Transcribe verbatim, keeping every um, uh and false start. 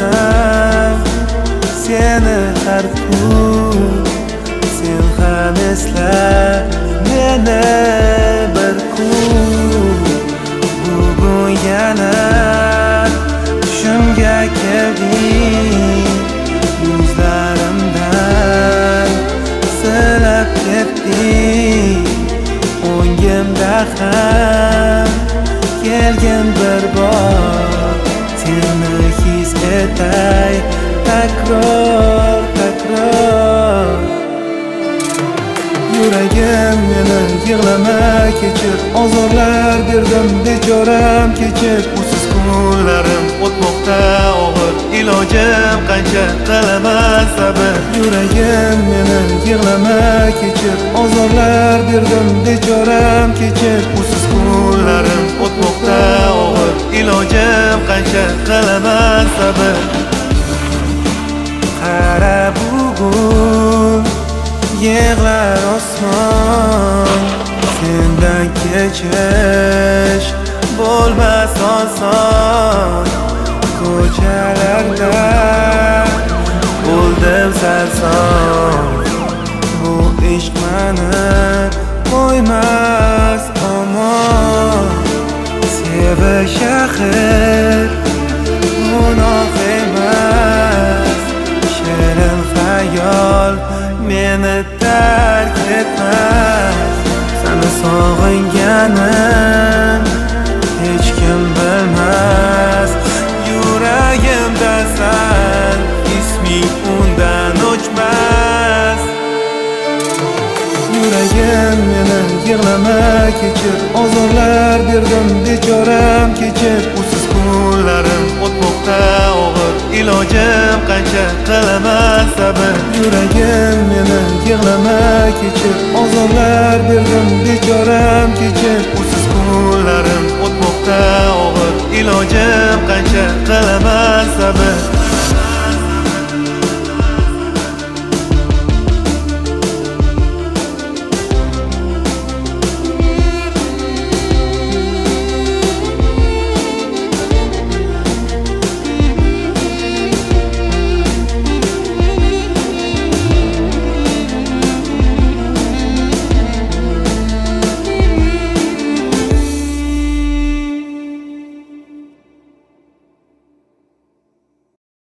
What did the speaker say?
ko'rsam seni har kun, sen ham esla meni bir kun. Bugun yana tushimga kelding, yuzlarimdan silab ketding. O'ngimda ham kelgin bir bor, seni his etay takror takror. Yuragim meni yig'lama kechir, ozorlar berdim bechoram kechir. Usiz kunlarim o'tmoqda og'ir, ilojim qancha qilaman sabr. Yuragim meni yig'lama kechir, ozorlar berdim bechoram kechir. Usiz kunlarim o'tmoqda og'ir, ilojim qancha qilaman sabr. Qara bugun yig'lar osmon, sendan kechish bo'lmas oson. Ko'chalarda bo'ldim sarson, bu ishq meni qo'ymas omon. Sevish axir gunoh emas, shirin xayol meni tark etmas. Seni sog'inganim hech kim bilmas, yuragimdasan, isming undan o'chmas. Yuragim meni yig'lama kechir, ozorlar berdim bechoram kechir. Usiz kunlarim o'tmoqda og'ir, ilojim qancha qilaman sabr. Yuragim meni yig'lama kechir, ozorlar berdim bechoram kechir. Usiz kunlarim o'tmoqda og'ir, ilojim qancha qilaman sabr.